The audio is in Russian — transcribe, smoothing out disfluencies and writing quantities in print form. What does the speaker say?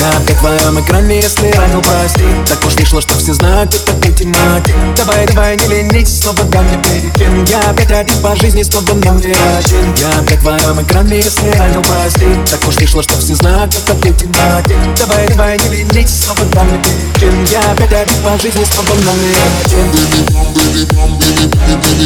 Я опять в твоем экране, если ранил, прости. Так уж вышло, что все знают, кто такой тематик. Давай, давай, не ленись, снова дай мне перекин. Я опять один по жизни, снова номер один. Я опять в твоем экране, если ранил, прости. Так уж вышло, что все знают, кто такой тематик. Давай, давай, не ленись, снова дай мне перекин. Я опять один по жизни, снова номер один.